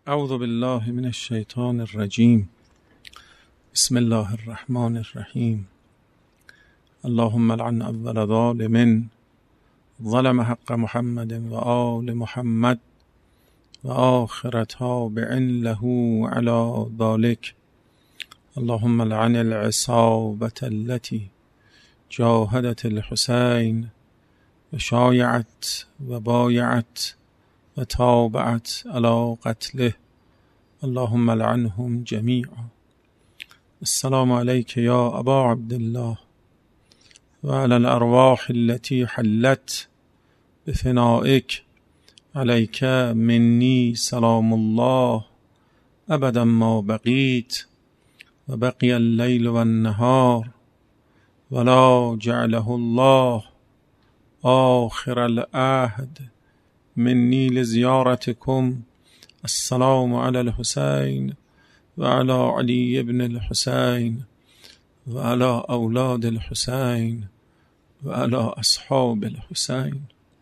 اعوذ بالله من الشیطان الرجیم. بسم الله الرحمن الرحیم. اللهم لعن اول ظالم ظلم حق محمد و آل محمد و آخر تابع له على ذلك. اللهم لعن العصابة التي جاهدت الحسين و شایعت و بایعت و تابعت على قتله. اللهم لعنهم جميعا. السلام عليك يا أبا عبد الله وعلى الأرواح التي حلت بفنائك. عليك مني سلام الله أبدا ما بقيت وبقي الليل والنهار ولا جعله الله آخر العهد مني لزيارتكم. السلام على الحسين وعلى علي بن الحسين وعلى أولاد الحسين وعلى أصحاب الحسين.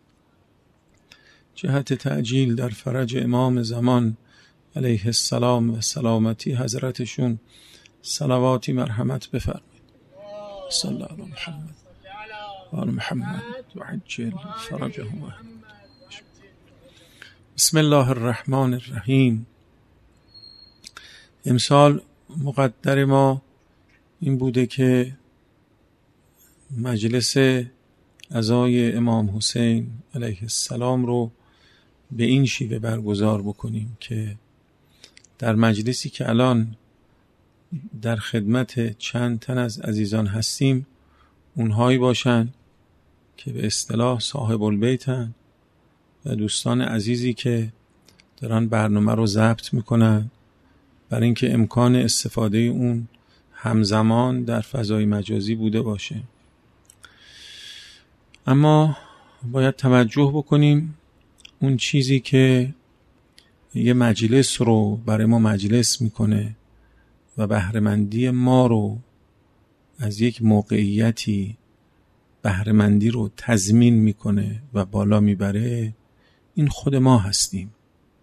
جهت تعجیل در فرج امام زمان علیه السلام و سلامتی حضرتشون صلواتی مرحمت بفرمایید. صلی الله علی محمد و آل محمد و عجل فرجهم. بسم الله الرحمن الرحیم. امسال مقدر ما این بوده که مجلس عزای امام حسین علیه السلام رو به این شیوه برگزار بکنیم که در مجلسی که الان در خدمت چند تن از عزیزان هستیم اونهایی باشن که به اصطلاح صاحب البیتن و دوستان عزیزی که دارن برنامه رو ضبط میکنن برای اینکه امکان استفاده اون همزمان در فضای مجازی بوده باشه. اما باید توجه بکنیم اون چیزی که یه مجلس رو برای ما مجلس میکنه و بهره‌مندی ما رو از یک موقعیتی بهره‌مندی رو تضمین میکنه و بالا میبره، این خود ما هستیم.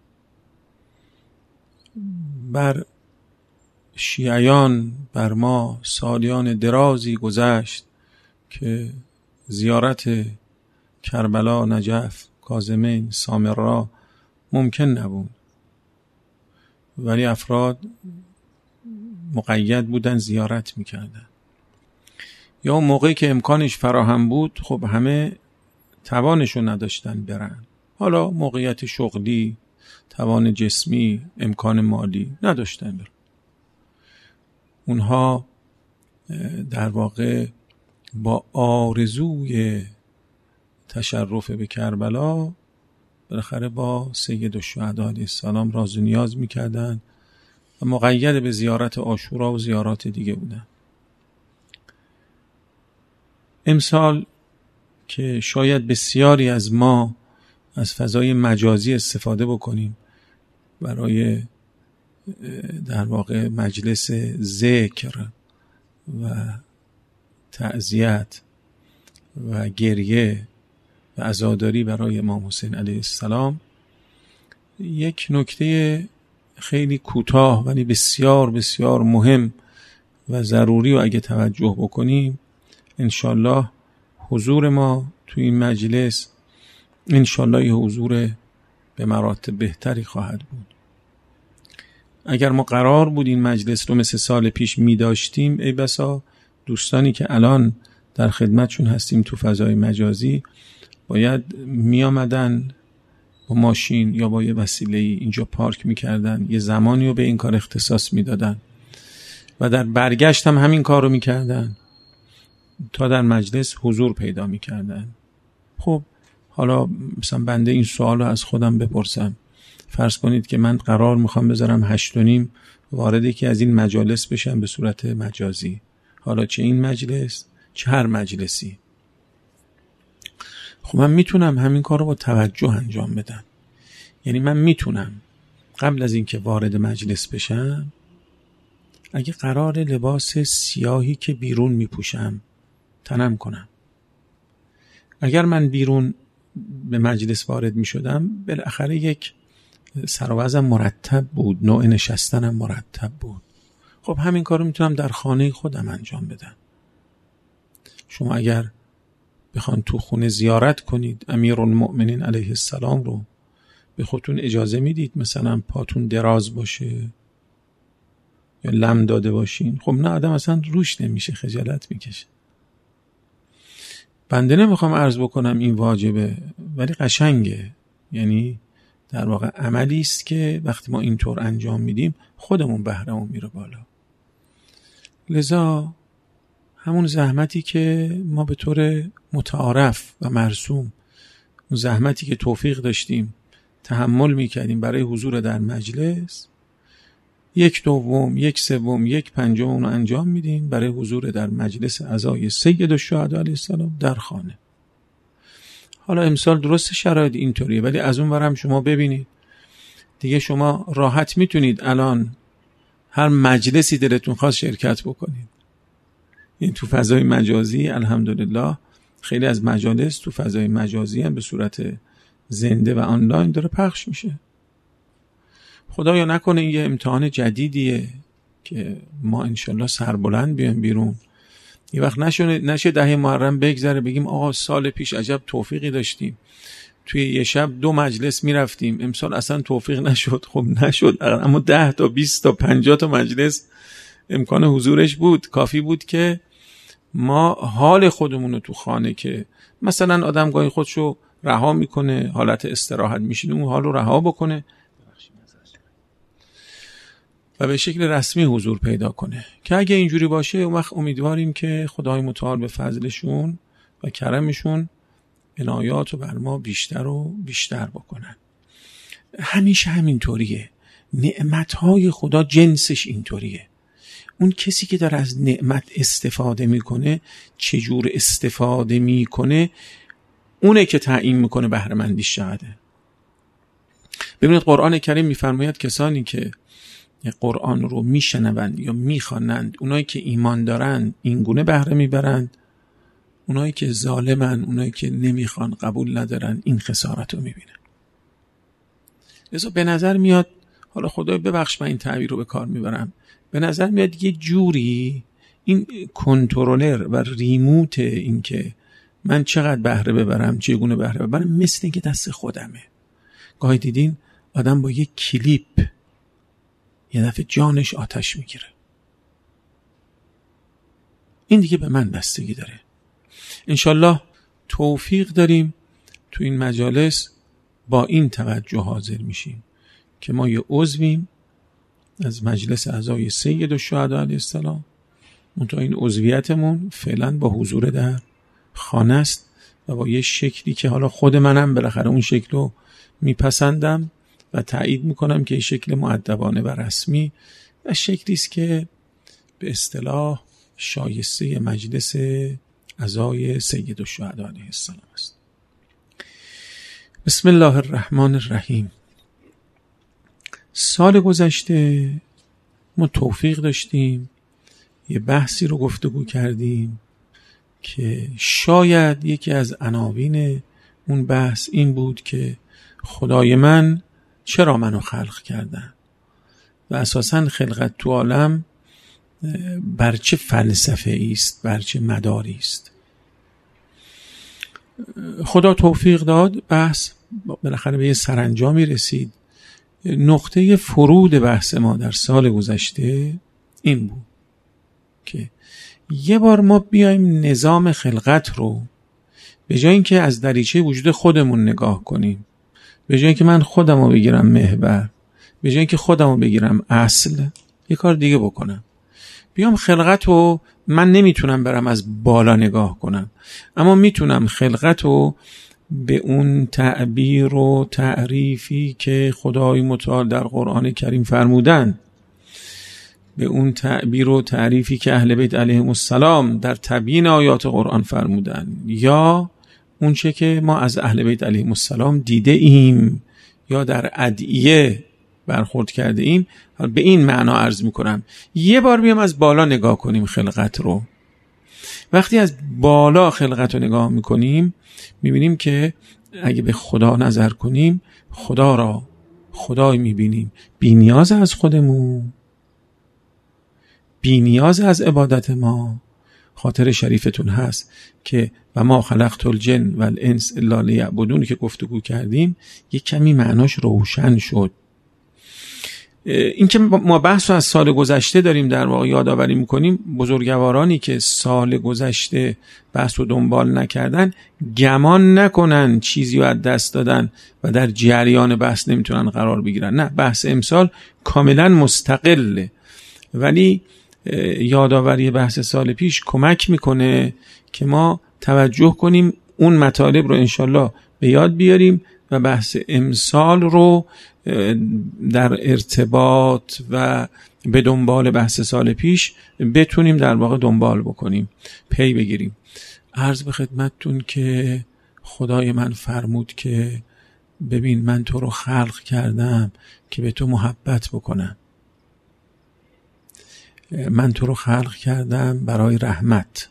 بر شیعیان بر ما سالیان درازی گذشت که زیارت کربلا، نجف، کاظمین، سامرا ممکن نبود، ولی افراد مقید بودن زیارت میکردن. یا موقعی که امکانش فراهم بود خب همه توانشو نداشتن برن. حالا موقعیت شغلی، توان جسمی، امکان مالی نداشتن برن. اونها در واقع با آرزوی تشرف به کربلا بالاخره با سید الشهدا علیه السلام راز و نیاز میکردن و مقید به زیارت عاشورا و زیارات دیگه بودن. امسال که شاید بسیاری از ما از فضای مجازی استفاده بکنیم برای در واقع مجلس ذکر و تعزیت و گریه و عزاداری برای امام حسین علیه السلام، یک نکته خیلی کوتاه ولی بسیار بسیار مهم و ضروری و اگه توجه بکنیم انشالله حضور ما توی این مجلس انشالله یه حضور به مراتب بهتری خواهد بود. اگر ما قرار بود این مجلس رو مثل سال پیش می داشتیم، ای بسا دوستانی که الان در خدمتشون هستیم تو فضای مجازی باید می آمدن با ماشین یا با یه وسیله اینجا پارک می کردن، یه زمانی رو به این کار اختصاص می دادن و در برگشت هم همین کار رو می کردن تا در مجلس حضور پیدا می کردن. خب حالا مثلا بنده این سوال رو از خودم بپرسم، فرض کنید که من قرار میخوام بذارم 8:30 وارد یکی از این مجالس بشم به صورت مجازی، حالا چه این مجلس چه هر مجلسی، خب من میتونم همین کار رو با توجه انجام بدم. یعنی من میتونم قبل از اینکه وارد مجلس بشم اگه قرار لباس سیاهی که بیرون میپوشم تنم کنم. اگر من بیرون به مجلس وارد میشدم بالاخره یک سر و وضعم مرتب بود، نوع نشستنم مرتب بود. خب همین کارو میتونم در خانه خودم انجام بدم. شما اگر بخوان تو خونه زیارت کنید امیرالمؤمنین علیه السلام رو، به خودتون اجازه میدید مثلا پاتون دراز باشه یا لم داده باشین؟ خب نه، آدم اصلا روش نمیشه، خجالت میکشه. بنده نمیخوام عرض بکنم این واجبه، ولی قشنگه. یعنی در واقع عملی است که وقتی ما اینطور انجام میدیم خودمون بهرهمون میره بالا. لذا همون زحمتی که ما به طور متعارف و مرسوم، اون زحمتی که توفیق داشتیم تحمل میکردیم برای حضور در مجلس، 1/2 1/3 1/5 اون رو انجام میدیم برای حضور در مجلس عزای سید الشهدا علیه السلام در خانه. حالا امسال درست شرایط اینطوریه، ولی از اون ور هم شما ببینید دیگه شما راحت میتونید الان هر مجلسی دلتون خواست شرکت بکنید. این تو فضای مجازی الحمدلله خیلی از مجالس تو فضای مجازی هم به صورت زنده و آنلاین داره پخش میشه. خدایا نکنه این یه امتحان جدیدیه که ما انشالله سربلند بیایم بیرون. یه وقت نشه 10 محرم بگذره بگیم آقا سال پیش عجب توفیقی داشتیم، توی یه شب 2 مجلس میرفتیم، امسال اصلا توفیق نشد. خب نشد، اما 10 تا 20 تا 50 تا مجلس امکان حضورش بود. کافی بود که ما حال خودمون رو تو خانه، که مثلا آدم گاهی خودشو رها میکنه، حالت استراحت میشینه، اون حال رو رها بکنه و به شکل رسمی حضور پیدا کنه. که اگه اینجوری باشه اون وقت امیدواریم که خدای متعال به فضلشون و کرمشون عنایات رو بر ما بیشتر و بیشتر بکنن. همیشه همینطوریه، نعمتهای خدا جنسش اینطوریه. اون کسی که داره از نعمت استفاده میکنه، چجور استفاده میکنه، اونه که تعیین میکنه بهره مندیش چقدره. ببینید قرآن کریم میفرماید کسانی که قرآن رو میشنوند یا میخوانند، اونایی که ایمان دارند این گونه بهره میبرند، اونایی که ظالمن، اونایی که نمیخوان، قبول ندارن، این خسارت رو میبینن. لذا به نظر میاد، حالا خدای ببخش من این تعبیر رو به کار میبرم، به نظر میاد یه جوری این کنترلر و ریموت این که من چقدر بهره ببرم، چگونه بهره ببرم، مثل این که دست خودمه. گاهی دیدین آدم با یه کلیپ یه دفعه جانش آتش میگیره. این دیگه به من بستگی داره. انشالله توفیق داریم تو این مجالس با این توجه حاضر میشیم که ما یه عضویم از مجلس اعضای سید الشهدا علیه السلام، منتها این عضویتمون فعلا با حضور در خانه است و با یه شکلی که حالا خود منم بالاخره اون شکل رو میپسندم و تایید میکنم که این شکل مؤدبانه و رسمی و شکلی است که به اصطلاح شایسته مجلس عزای سید الشهدا علیه السلام است. بسم الله الرحمن الرحیم. سال گذشته ما توفیق داشتیم یه بحثی رو گفتگو کردیم که شاید یکی از عناوین اون بحث این بود که خدای من چرا منو خلق کردن و اساساً خلقت تو عالم بر چه فلسفه است، بر چه مداری است. خدا توفیق داد، بحث بالاخره به یه سرانجامی رسید. نقطه فرود بحث ما در سال گذشته این بود که یه بار ما بیایم نظام خلقت رو به جای اینکه از دریچه وجود خودمون نگاه کنیم، به جای اینکه من خودم رو بگیرم محور، به جای اینکه خودم رو بگیرم اصل، یه کار دیگه بکنم. بیام خلقت رو، من نمیتونم برم از بالا نگاه کنم، اما میتونم خلقت رو به اون تعبیر و تعریفی که خدای متعال در قرآن کریم فرمودن، به اون تعبیر و تعریفی که اهل بیت علیهم السلام در تبیین آیات قرآن فرمودن، یا اون چه که ما از اهل بیت علیهم السلام دیده ایم یا در ادعیه برخورد کرده ایم، به این معنا عرض میکنم. یه بار بیام از بالا نگاه کنیم خلقت رو. وقتی از بالا خلقت رو نگاه میکنیم میبینیم که اگه به خدا نظر کنیم، خدا را خدای میبینیم بی نیاز از خودمون، بی نیاز از عبادت ما. خاطر شریفتون هست که و ما خلقت الجن و الانس الا لیعبدون که گفتگو کردیم، یک کمی معناش روشن شد. این که ما بحث رو از سال گذشته داریم در واقع یادآوری میکنیم، بزرگوارانی که سال گذشته بحث رو دنبال نکردن گمان نکنن چیزی رو از دست دادن و در جریان بحث نمیتونن قرار بگیرن. نه، بحث امسال کاملا مستقله، ولی یادآوری بحث سال پیش کمک میکنه که ما توجه کنیم، اون مطالب رو انشالله به یاد بیاریم و بحث امسال رو در ارتباط و به دنبال بحث سال پیش بتونیم در واقع دنبال بکنیم، پی بگیریم. عرض به خدمتتون که خدای من فرمود که ببین من تو رو خلق کردم که به تو محبت بکنم، من تو رو خلق کردم برای رحمت.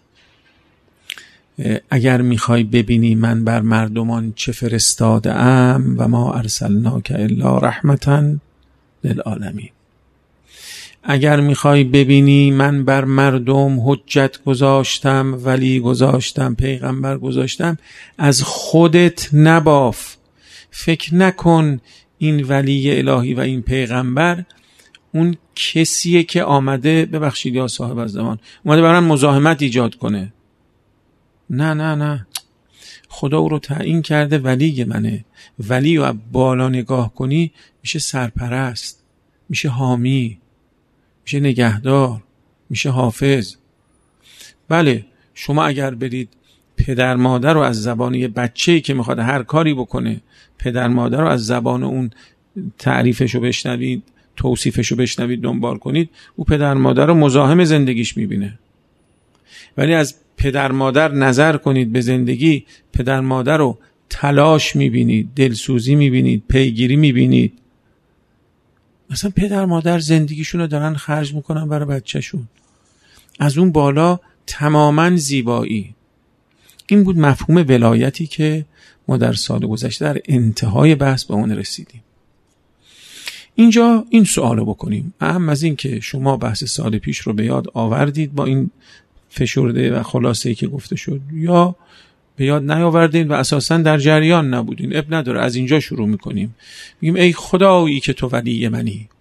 اگر میخوای ببینی من بر مردمان چه فرستاده ام و ما ارسلناک الا رحمتا للعالمین، اگر میخوای ببینی من بر مردم حجت گذاشتم، ولی گذاشتم، پیغمبر گذاشتم، از خودت نباف. فکر نکن این ولی الهی و این پیغمبر اون کسیه که آمده، ببخشید یا صاحب از زمان، اومده برای من مزاحمت ایجاد کنه. نه نه نه، خدا او رو تعیین کرده ولی منه. ولی رو بالا نگاه کنی میشه سرپرست، میشه حامی، میشه نگهدار، میشه حافظ. بله شما اگر برید پدر مادر رو از زبان یه بچه‌ای که میخواد هر کاری بکنه، پدر مادر رو از زبان اون تعریفش رو بشنوید، توصیفش رو بشنوید، دنبال کنید، او پدر مادر رو مزاحم زندگیش میبینه. ولی از پدر مادر نظر کنید به زندگی، پدر مادر رو تلاش میبینید، دلسوزی میبینید، پیگیری میبینید. مثلا پدر مادر زندگیشون رو دارن خرج میکنن برای بچهشون، از اون بالا تماما زیبایی. این بود مفهوم ولایتی که ما در سال گذشته در انتهای بحث به اون رسیدیم. اینجا این سوالو بکنیم، اهم از این که شما بحث سال پیش رو به یاد آوردید با این فشرده و خلاصه‌ای که گفته شد، یا به یاد نیاوردین و اساساً در جریان نبودین، اب نداره. از اینجا شروع میکنیم، میگیم ای خدایی که تو ولی منی،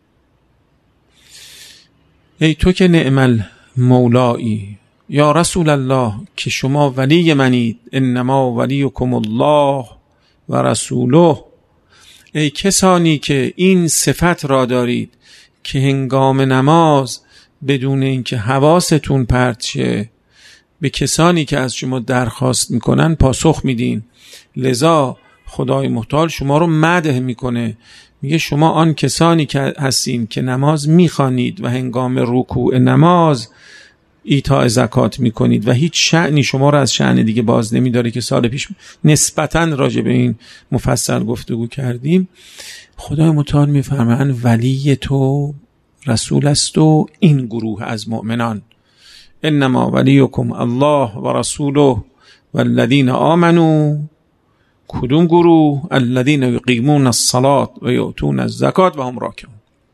ای تو که نعم المولایی، یا رسول الله که شما ولی منید، انما ولیکم الله و رسوله، ای کسانی که این صفت را دارید که هنگام نماز بدون اینکه حواستون پرت شه به کسانی که از شما درخواست میکنن پاسخ میدین. لذا خدای متعال شما رو مدح میکنه، میگه شما آن کسانی که هستین که نماز میخوانید و هنگام رکوع نماز ایتاء زکات میکنید و هیچ شأنی شما رو از شأن دیگه باز نمیداره که سال پیش نسبتاً راجع به این مفصل گفتگو کردیم. خدای متعال میفرماید ولی تو رسول است و این گروه از مؤمنان، انما ولیکم الله و رسوله والذین آمنوا. کدوم گروه؟ الذین یقیمون الصلاة و یؤتون الزکات و هم راکعون.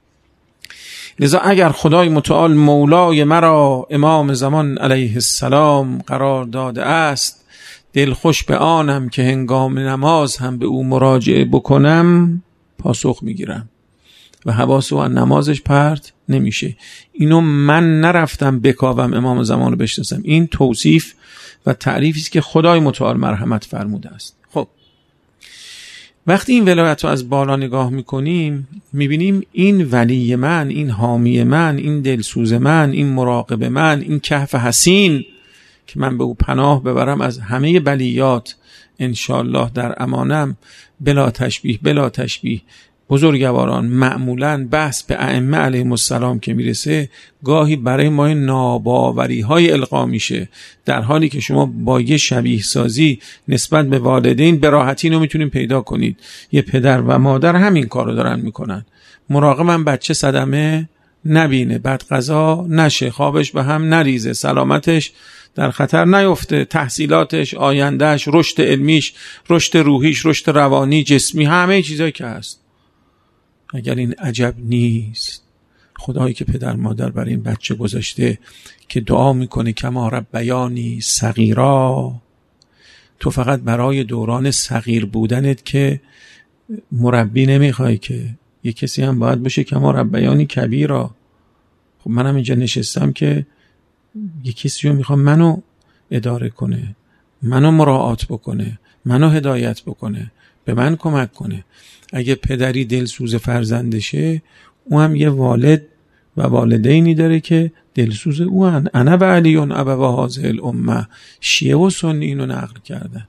لذا اگر خدای متعال مولای مرا امام زمان علیه السلام قرار داده است، دلخوش به آنم که هنگام نماز هم به او مراجعه بکنم، پاسخ میگیرم و حواس او نمازش پرت نمیشه. اینو من نرفتم بکاوم امام زمان رو بشناسم، این توصیف و تعریفی است که خدای متعال مرحمت فرموده است. خب وقتی این ولایت رو از بالا نگاه میکنیم، میبینیم این ولی من، این حامی من، این دلسوز من، این مراقب من، این کهف حسین که من به او پناه ببرم از همه بلیات انشالله در امانم، بلا تشبیه بلا تشبیه. بزرگواران معمولاً بحث به ائمه علیهم السلام که میرسه گاهی برای ما ناباوری های القا میشه، در حالی که شما با یه شبیه سازی نسبت به والدین به راحتی اینو میتونین پیدا کنید. یه پدر و مادر همین کارو دارن میکنن، مراقبم بچه صدمه نبینه، بد غذا نشه، خوابش به هم نریزه، سلامتش در خطر نیفته، تحصیلاتش، آیندهش، رشد علمیش، رشد روحیش، رشد روانی، جسمی، همه چیزایی که هست. اگر این عجب نیست، خدایی که پدر مادر برای این بچه گذاشته که دعا میکنه کما ربیانی صغیرا، تو فقط برای دوران صغیر بودنت که مربی نمیخوای، که یه کسی هم باید باشه کما ربیانی کبیرا. خب منم اینجا نشستم که یه کسی رو میخوام منو اداره کنه، منو مراعات بکنه، منو هدایت بکنه، به من کمک کنه. اگه پدری دلسوز فرزندشه، او هم یه والد و والدینی داره که دلسوز او هن. انا و علیون ابوا هذه الامه، شیعه و سنی اینو نقل کردن.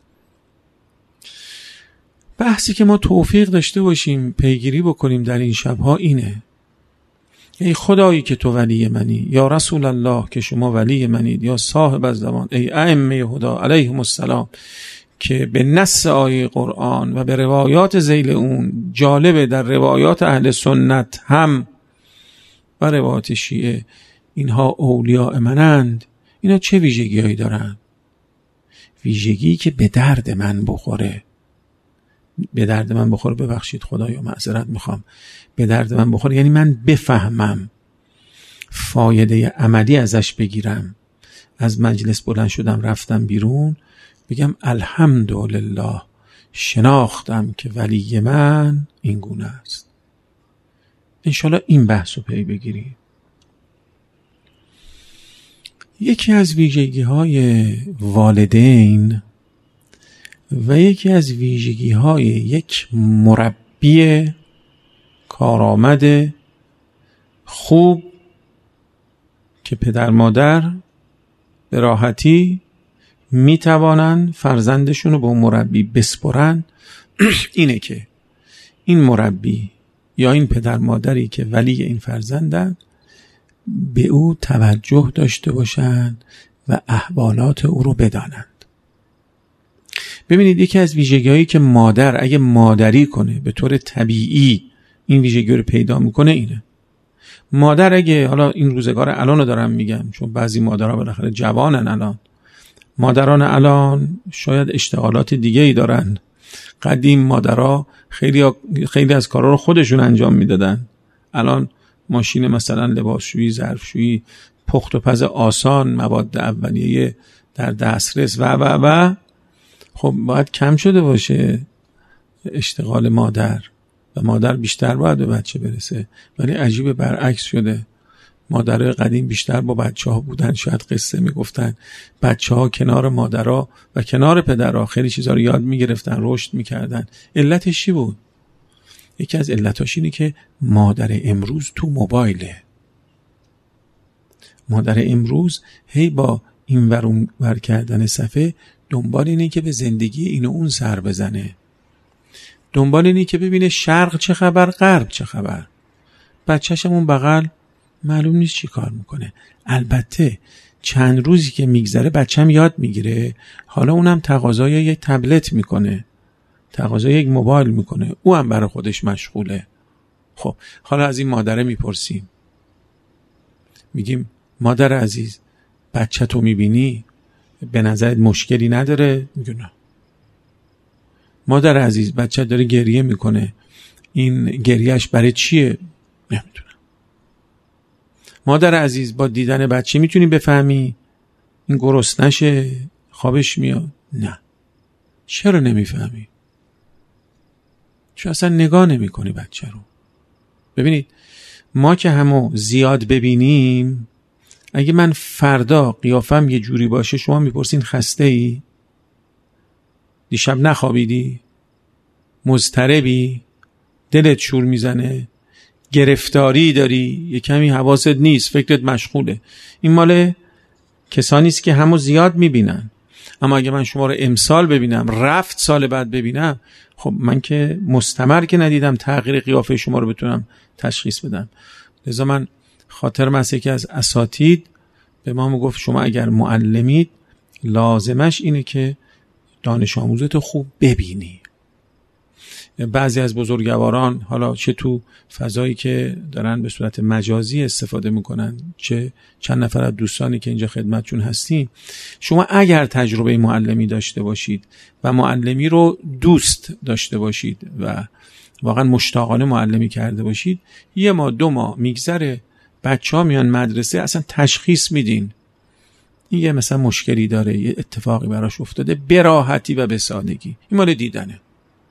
بحثی که ما توفیق داشته باشیم پیگیری بکنیم در این شبها اینه: ای خدایی که تو ولی منی، یا رسول الله که شما ولی منید، یا صاحب الزمان، ای ائمه هدا علیهم السلام که به نص آیه قرآن و به روایات ذیل اون، جالبه در روایات اهل سنت هم و روایات شیعه اینها اولیاء منند. اینا چه ویژگی هایی دارن؟ ویژگی که به درد من بخوره. به درد من بخوره، ببخشید خدایا معذرت میخوام، به درد من بخوره یعنی من بفهمم، فایده عملی ازش بگیرم. از مجلس بلند شدم رفتم بیرون، بگم الحمدلله شناختم که ولی من این گونه است. انشالله این بحث رو پی بگیریم. یکی از ویژگی های والدین و یکی از ویژگی های یک مربی کارآمد خوب که پدر مادر به راحتی می توانند فرزندشون رو به اون مربی بسپرن اینه که این مربی یا این پدر مادری که ولی این فرزندن به او توجه داشته باشند و احوالات او رو بدانند. ببینید یکی از ویژگی‌هایی که مادر اگه مادری کنه به طور طبیعی این ویژگی رو پیدا میکنه اینه: مادر اگه، حالا این روزگار الان رو دارم میگم چون بعضی مادرها بالاخره جوانن، الان مادران الان شاید اشتغالات دیگه ای دارن. قدیم مادرها خیلی از کارا رو خودشون انجام میدادن. الان ماشین مثلا لباسشویی، ظرفشویی، پخت و پز آسان، مواد اولیه در دسترس و خب باید کم شده باشه اشتغال مادر و مادر بیشتر باید به بچه برسه. ولی عجیب برعکس شده. مادرای قدیم بیشتر با بچه ها بودن، شاید قصه میگفتن، بچه ها کنار مادرها و کنار پدرها خیلی چیزا رو یاد میگرفتن، رشد میکردن. علتش چی بود؟ یکی از علتاش اینه که مادر امروز تو موبایله. مادر امروز هی با این ور اون ور کردن صفحه دنبال اینه که به زندگی این و اون سر بزنه، دنبال اینه که ببینه شرق چه خبر، غرب چه خبر. بچه‌ش اون بغل معلوم نیست چی کار میکنه. البته چند روزی که میگذره بچه‌م یاد میگیره، حالا اونم تقاضای یک تبلت میکنه، تقاضای یک موبایل میکنه، او هم برای خودش مشغوله. خب حالا از این مادره میپرسیم، میگیم مادر عزیز بچه تو میبینی به نظرت مشکلی نداره؟ میگه نه. مادر عزیز بچه داره گریه میکنه، این گریهش برای چیه؟ نمیدونم. مادر عزیز با دیدن بچه میتونی بفهمی این گرسنشه، خوابش میاد؟ نه. چرا نمیفهمی؟ چون اصلا نگاه نمی کنی بچه رو. ببینید ما که همو زیاد ببینیم، اگه من فردا قیافم یه جوری باشه شما میپرسین خسته ای؟ دیشب نخوابیدی؟ مضطربی؟ دلت شور میزنه؟ گرفتاری داری؟ یه کمی حواست نیست، فکرت مشغوله. این مال کسانی است که همو زیاد میبینن. اما اگه من شما رو امسال ببینم، رفت سال بعد ببینم، خب من که مستمر که ندیدم تغییر قیافه شما رو بتونم تشخیص بدم. لذا من خاطرم از یکی از اساتید به ما میگفت شما اگر معلمید لازمش اینه که دانش آموزت خوب ببینی. بعضی از بزرگواران حالا چه تو فضایی که دارن به صورت مجازی استفاده میکنن، چه چند نفر از دوستانی که اینجا خدمتشون هستیم، شما اگر تجربه معلمی داشته باشید و معلمی رو دوست داشته باشید و واقعا مشتاقانه معلمی کرده باشید، 1 ماه 2 ماه میگذره، بچه ها میان مدرسه اصلا تشخیص میدین این یه مثلا مشکلی داره، یه اتفاقی براش افتاده، به راحتی و به سادگی. این مال دیدنه،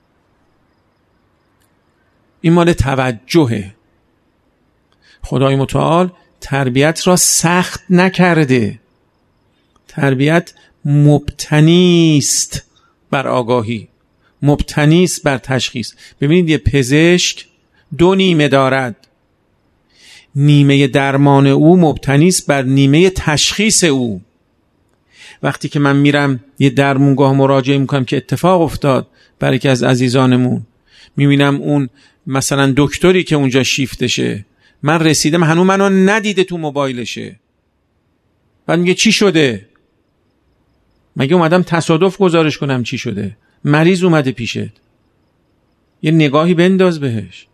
این مال توجهه. خدای متعال تربیت را سخت نکرده. تربیت مبتنی است بر آگاهی، مبتنی است بر تشخیص. ببینید یه پزشک 2 نیمه دارد. نیمه درمان او مبتنی است بر نیمه تشخیص او. وقتی که من میرم یه درمونگاه مراجعه میکنم که اتفاق افتاد برای یکی از عزیزانمون، میبینم اون مثلا دکتری که اونجا شیفتشه، من رسیدم هنوز منو ندیده تو موبایلشه، بعد میگه چی شده؟ مگه اومدم تصادف گزارش کنم چی شده؟ مریض اومده پیشت، یه نگاهی بنداز بهش.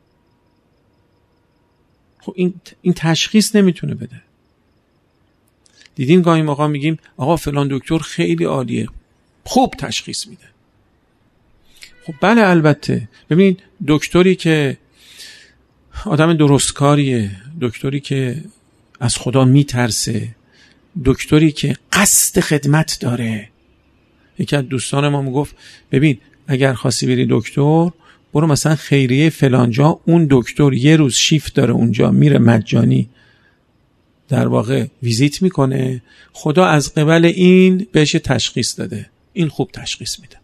خب این تشخیص نمیتونه بده. دیدین گاهی موقع میگیم آقا فلان دکتر خیلی عالیه، خوب تشخیص میده. خب بله البته. ببینید دکتری که آدم درستکاریه، دکتری که از خدا میترسه، دکتری که قصد خدمت داره. یکی از دوستان ما میگفت ببین اگر خواستی بری دکتر، برو مثلا خیریه فلانجا، اون دکتر یه روز شیفت داره اونجا، میره مجانی در واقع ویزیت میکنه، خدا از قبل این بهش تشخیص داده، این خوب تشخیص میده.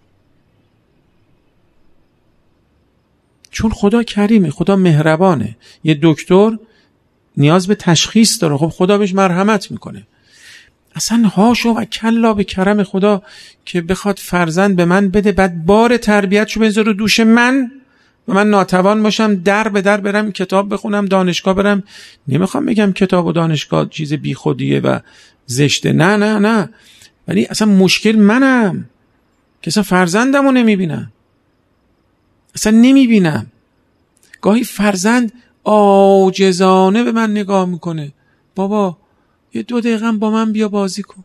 چون خدا کریمه، خدا مهربانه. یه دکتر نیاز به تشخیص داره، خب خدا بهش مرحمت میکنه. اصلا هاشو و کلا به کرم خدا که بخواد فرزند به من بده، بعد بار تربیتشو بذاره دوش من و من ناتوان باشم در به در برم کتاب بخونم، دانشگاه برم. نمیخوام بگم کتاب و دانشگاه چیز بی خودیه و زشته، نه نه نه، ولی اصلا مشکل منم که اصلا فرزندمو نمیبینم، اصلا نمیبینم. گاهی فرزند عاجزانه به من نگاه میکنه، بابا یه 2 دقیقه با من بیا بازی کن.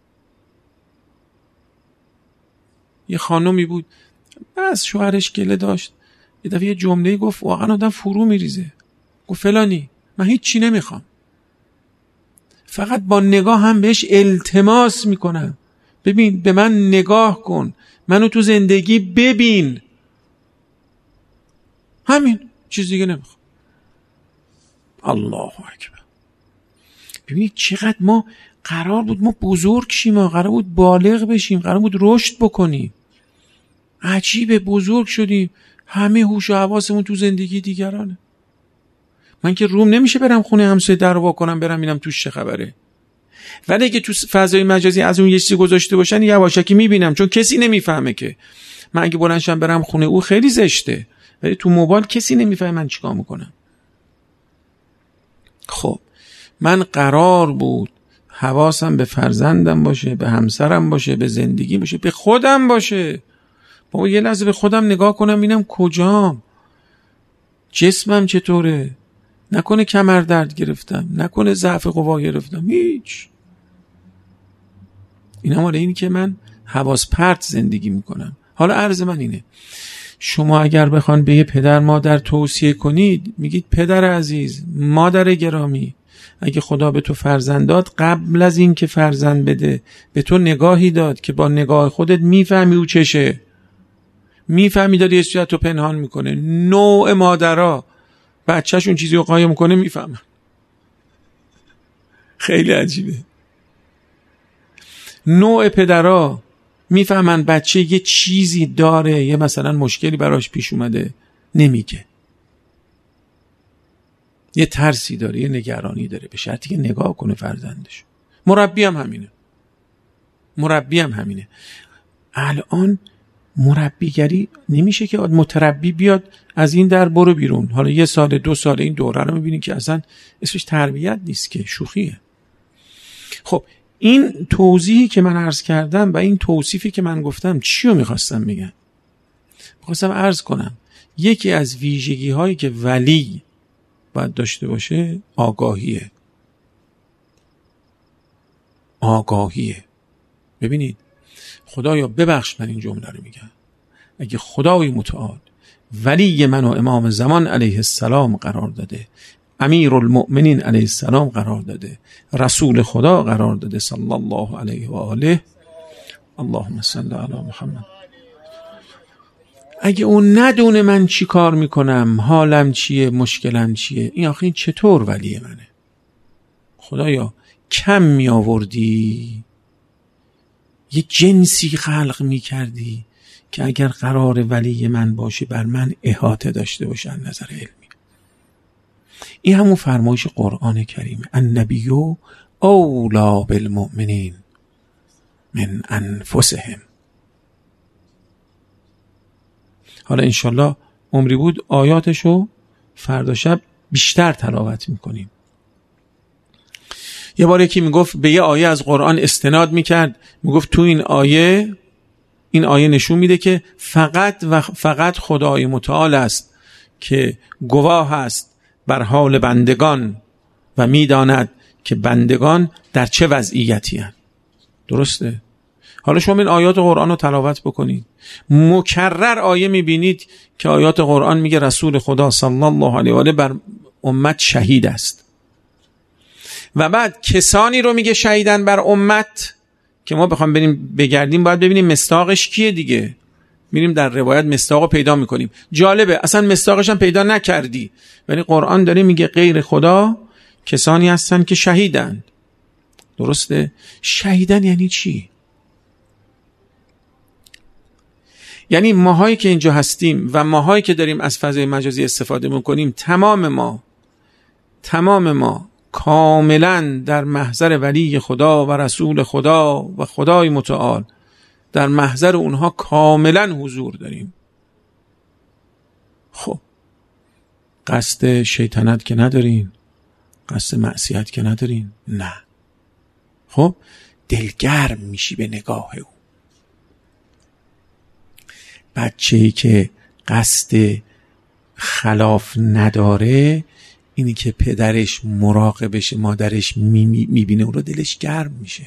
یه خانومی بود از شوهرش گله داشت، یه دفعه یه جمله گفت واقعا آدم فرو میریزه. گفت فلانی من هیچ چی نمیخوام، فقط با نگاه هم بهش التماس میکنم، ببین به من نگاه کن، منو تو زندگی ببین، همین، چیز دیگه نمیخوام. الله اکبر. ببینید چقدر ما قرار بود ما بزرگ شیم، قرار بود بالغ بشیم، قرار بود رشد بکنیم. عجیبه بزرگ شدیم، همه هوش و حواسمون تو زندگی دیگرانه. من که روم نمیشه برم خونه همسایه در وا کنم برم ببینم توش چه خبره، ولی اگه تو فضای مجازی از اون یه چیزی گذاشته باشن یواشکی میبینم، چون کسی نمیفهمه که من اگه بلندشم برم خونه او خیلی زشته، ولی تو موبایل کسی نمیفهمه من چیکار میکنم. خب من قرار بود حواسم به فرزندم باشه، به همسرم باشه، به زندگی باشه، به خودم باشه. بابا یه لحظه به خودم نگاه کنم ببینم کجام، جسمم چطوره، نکنه کمر درد گرفتم، نکنه ضعف قوا گرفتم، هیچ. اینا مال اینی که من حواس پرت زندگی میکنم. حالا عرض من اینه، شما اگر بخوان به یه پدر مادر توصیه کنید، میگید پدر عزیز، مادر گرامی، اگه خدا به تو فرزند داد، قبل از این که فرزند بده به تو نگاهی داد که با نگاه خودت میفهمی او چشه، میفهمی داری یه چیزی تو پنهان میکنه. نوع مادرها بچهشون چیزی رو قایم میکنه میفهمن. خیلی عجیبه. نوع پدرها میفهمن بچه یه چیزی داره، یه مثلا مشکلی براش پیش اومده، نمیگه، یه ترسی داره، یه نگرانی داره، به شرطی که نگاه کنه فرزندش. مربی هم همینه. الان مربیگری نمیشه که متربی بیاد از این در برو بیرون، حالا 1 سال 2 سال این دوره رو میبینی که اصلا اسمش تربیت نیست، که شوخیه. خب این توضیحی که من عرض کردم و این توصیفی که من گفتم چی رو میخواستم بگم؟ میخواستم عرض کنم یکی از ویژگی هایی که ولی باید داشته باشه آگاهیه. ببینید خدایا ببخش من این جمله رو میگم، اگه خدای متعال ولی من و امام زمان علیه السلام قرار داده، امیرالمؤمنین علیه السلام قرار داده، رسول خدا قرار داده صلی الله علیه و آله. اللهم صل علی محمد. اگه اون ندونه من چی کار میکنم، حالم چیه، مشکلم چیه، این آخه این چطور ولی منه؟ خدایا کم می آوردی، یه جنسی خلق می کردی که اگر قرار ولی من باشه بر من احاطه داشته باشه از نظر علمی. این همون فرمایش قرآن کریمه، النبی اولا بالمؤمنین من انفسهم. حالا انشالله عمری بود آیاتشو فردا شب بیشتر تلاوت میکنیم. یه بار یکی میگفت به یه آیه از قرآن استناد میکرد، میگفت تو این آیه نشون میده که فقط و فقط خدای متعال است که گواه است بر حال بندگان و میداند که بندگان در چه وضعیتی هستند. درسته؟ حالا شما این آیات قرآن رو تلاوت بکنید، مکرر آیه میبینید که آیات قرآن میگه رسول خدا صلی الله علیه و آله بر امت شهید است، و بعد کسانی رو میگه شهیدن بر امت که ما بخوام بریم بگردیم باید ببینیم مصداقش کیه دیگه. میریم در روایت مصداقو پیدا میکنیم. جالبه اصلا مصداقش هم پیدا نکردی، ولی قرآن داره میگه غیر خدا کسانی هستن که شهیدن. درسته؟ شهیدن یعنی چی؟ یعنی ماهایی که اینجا هستیم و ماهایی که داریم از فضای مجازی استفاده میکنیم، تمام ما کاملا در محضر ولی خدا و رسول خدا و خدای متعال، در محضر اونها کاملا حضور داریم. خب قصد شیطنت که ندارین، قصد معصیت که ندارین، نه. خب دلگرم میشی به نگاه او. بچه‌ای که قصد خلاف نداره، اینی که پدرش مراقبش، مادرش میبینه اون رو دلش گرم میشه.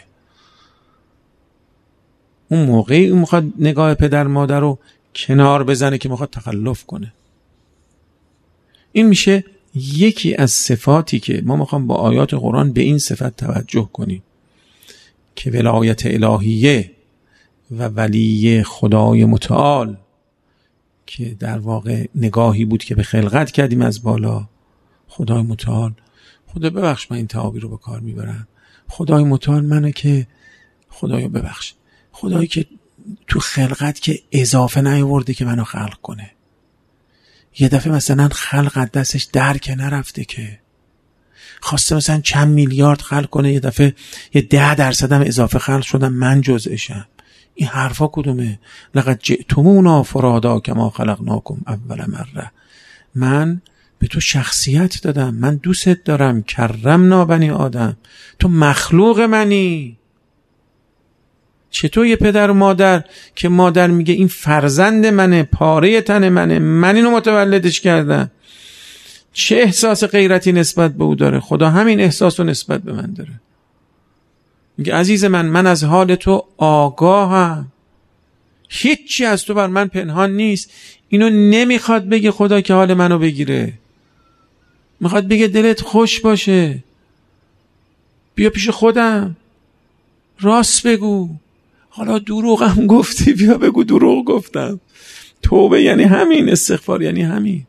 اون موقعی اون میخواد نگاه پدر مادر رو کنار بزنه که میخواد تخلف کنه. این میشه یکی از صفاتی که ما میخوام با آیات قرآن به این صفت توجه کنیم که ولایت الهیه و ولی خدای متعال، که در واقع نگاهی بود که به خلقت کردیم از بالا. خدای متعال، خدا ببخش من این تعابیر رو به کار میبرم، خدای متعال منو که خدایا ببخش، خدایی که تو خلقت که اضافه نیاورده که منو خلق کنه. یه دفعه مثلا خلقت دستش در که نرفته، که خواسته مثلا چند میلیارد خلق کنه، یه دفعه یه 10% هم اضافه خلق شدم من جزءشم. این حرفا کدومه؟ لقد جئتمونا فرادا کما خلقناکم اول مره. من به تو شخصیت دادم، من دوستت دارم، کرمنا بنی آدم، تو مخلوق منی. چطور یه پدر و مادر که مادر میگه این فرزند منه، پاره تن منه، من اینو متولدش کردم، چه احساس غیرتی نسبت به او داره؟ خدا همین احساس رو نسبت به من داره. میگه عزیز من از حال تو آگاهم، هیچی از تو بر من پنهان نیست. اینو نمیخواد بگه خدا که حال منو بگیره، میخواد بگه دلت خوش باشه، بیا پیش خودم، راست بگو. حالا دروغم گفتی، بیا بگو دروغ گفتم. توبه یعنی همین، استغفار یعنی همین.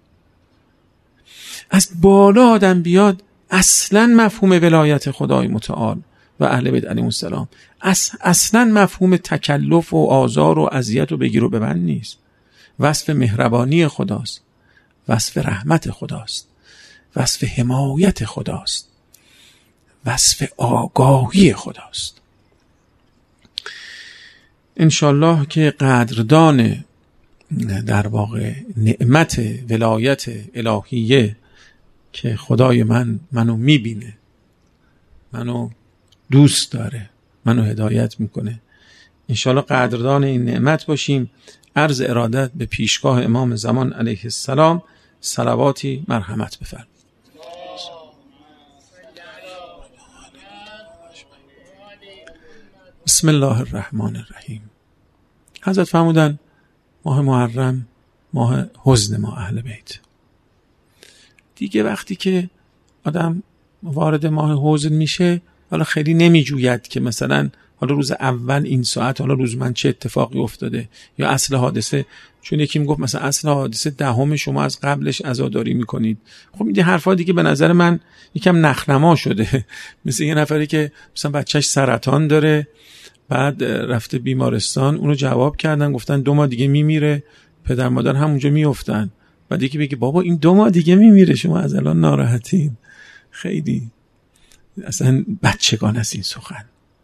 از بالا آدم بیاد اصلا مفهوم ولایت خدای متعال و اهل بیت علیهم السلام اصلا مفهوم تکلف و آزار و اذیت و بگیر و ببند نیست. وصف مهربانی خداست، وصف رحمت خداست، وصف حمایت خداست، وصف آگاهی خداست. انشالله که قدردان در واقع نعمت ولایت الهیه که خدای منو میبینه، منو دوست داره، منو هدایت میکنه، انشالله قدردان این نعمت باشیم. عرض ارادت به پیشگاه امام زمان علیه السلام، صلواتی مرحمت بفرمایید. بسم الله الرحمن الرحیم. حضرت فرمودن ماه محرم ماه حزن ما اهل بیت. دیگه وقتی که آدم وارد ماه حزن میشه، حالا خیلی نمیجوید که مثلا حالا روز اول این ساعت، حالا روز من چه اتفاقی افتاده یا اصل حادثه. چون یکی میگفت مثلا اصل حادثه 10 شما از قبلش عزاداری میکنید. خب این حرفا دیگه به نظر من یکم نخنما شده. مثل یه نفری که مثلا بچهش سرطان داره، بعد رفته بیمارستان، اونو جواب کردن گفتن 2 ماه دیگه میمیره، پدر مادر همونجا میافتن. بعد یکی بگه بابا این 2 ماه دیگه میمیره، شما از الان ناراحتین. خیلی اصلا بچگان است این سخن.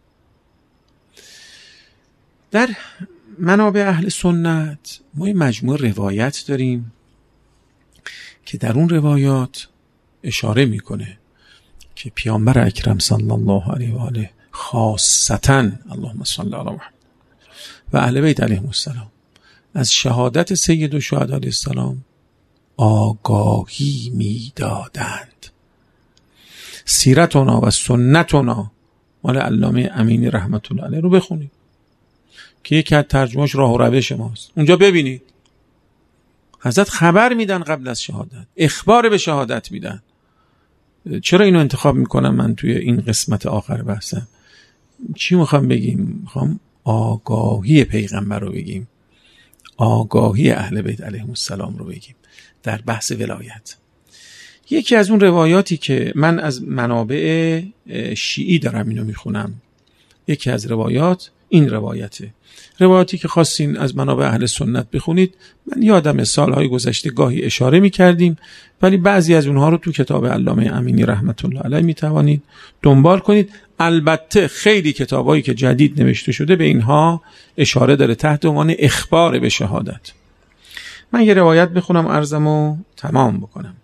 در منابع اهل سنت ما یه مجموعه روایت داریم که در اون روایات اشاره میکنه که پیامبر اکرم صلی الله علیه و آله خاصتاً اللهم صل علی محمد و اهل بیت علیهم السلام از شهادت سید الشهدا علیه السلام آگاهی میدادند. سیرتنا و سنتنا مال علامه امینی رحمت الله علیه رو بخونید که یکی از ترجمه‌اش راه و روش ماست. اونجا ببینید حضرت خبر میدن قبل از شهادت، اخبار به شهادت میدن. چرا اینو انتخاب میکنم من توی این قسمت آخر بحثم؟ چی میخوام بگیم؟ میخوام آگاهی پیغمبر رو بگیم، آگاهی اهل بیت علیهم السلام رو بگیم در بحث ولایت. یکی از اون روایاتی که من از منابع شیعی دارم اینو میخونم، یکی از روایات این روایاتی که خواستین از منابع اهل سنت بخونید، من یادم سالهای گذشته گاهی اشاره میکردیم، ولی بعضی از اونها رو تو کتاب علامه امینی رحمت الله علیه میتوانید دنبال کنید. البته خیلی کتابایی که جدید نوشته شده به اینها اشاره داره تحت عنوان اخبار به شهادت. من یه روایت بخونم عرضمو تمام بکنم.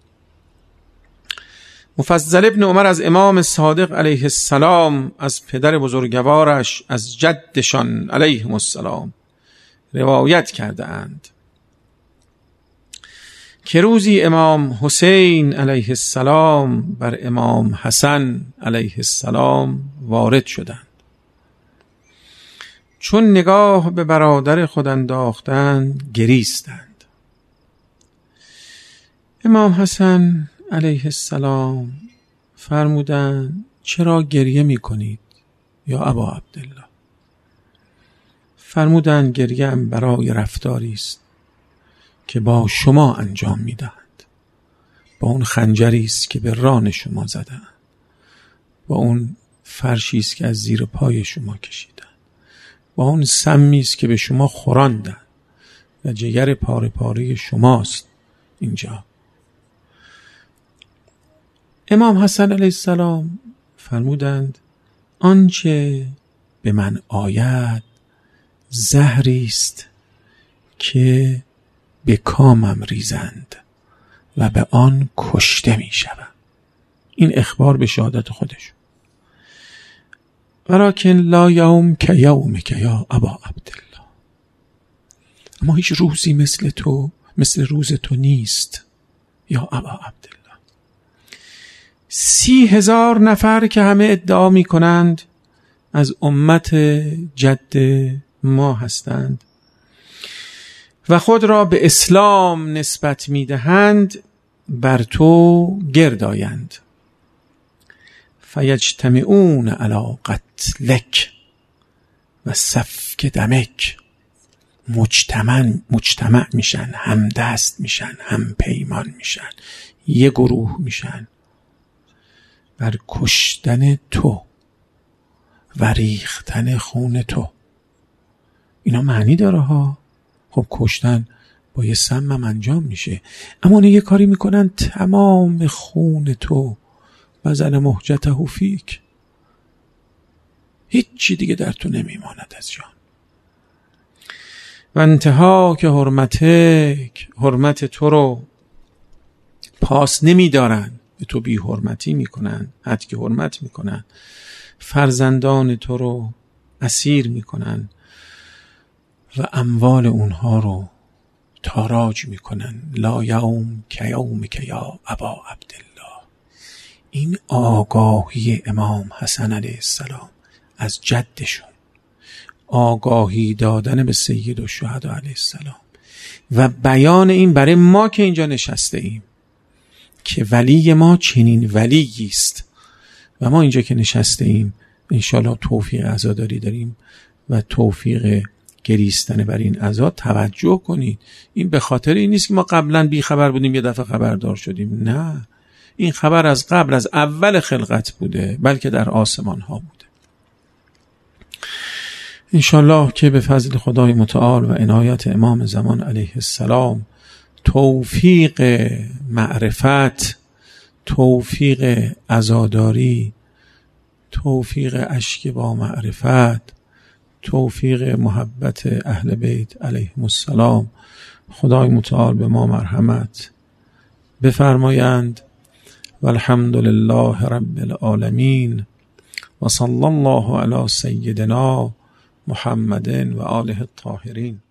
مفضل ابن عمر از امام صادق علیه السلام، از پدر بزرگوارش، از جدشان علیهم السلام روایت کرده اند که روزی امام حسین علیه السلام بر امام حسن علیه السلام وارد شدند. چون نگاه به برادر خود انداختند گریستند. امام حسن علیه السلام فرمودند چرا گریه می کنید یا ابا عبدالله؟ فرمودند گریه‌ام برای رفتاری است که با شما انجام می دهند، با اون خنجری است که به ران شما زدند، با اون فرشی است که از زیر پای شما کشیدند، با اون سمی است که به شما خوراندند و جگر پاره پاره شماست اینجا. امام حسن علیه السلام فرمودند آنچه به من آید زهری است که به کامم ریزند و به آن کشته می شوم. این اخبار به شهادت خودش. ولکن لا یوم که یومک یا ابا عبدالله، اما هیچ روزی مثل تو، مثل روز تو نیست یا ابا عبدالله. 30,000 نفر که همه ادعا می کنند از امت جد ما هستند و خود را به اسلام نسبت می دهند بر تو گرد آیند. فیجتمعون علی قتلک و سفک دمک، مجتمع میشن، هم دست میشن، هم پیمان میشن، یه گروه میشن بر کشتن تو و ریختن خون تو. اینا معنی داره ها. خب کشتن با یه سمم انجام میشه، اما یه کاری میکنن تمام خون تو بزن محجته فیک، هیچی دیگه در تو نمیماند از جان. و انتها که حرمت تو رو پاس نمیدارن، به تو بی حرمتی میکنن، حد که حرمت میکنن، فرزندان تو رو اسیر میکنن و اموال اونها رو تاراج میکنن. لا یوم که یومک یا ابا عبدالله. این آگاهی امام حسن علیه السلام از جدشون، آگاهی دادن به سید الشهدا علیه السلام و بیان این برای ما که اینجا نشسته ایم که ولی ما چنین ولیی است و ما اینجا که نشسته ایم انشالله توفیق عزاداری داریم و توفیق گریستن بر این عزا. توجه کنید این به خاطر این نیست که ما قبلا بی خبر بودیم یه دفعه خبردار شدیم، نه، این خبر از قبل، از اول خلقت بوده، بلکه در آسمان ها بوده. انشالله که به فضل خدای متعال و عنایت امام زمان علیه السلام توفیق معرفت، توفیق عزاداری، توفیق اشک با معرفت، توفیق محبت اهل بیت علیهم السلام خدای متعال به ما مرحمت بفرمایند. والحمد لله رب العالمین و صلی الله علی سیدنا محمد و آله الطاهرین.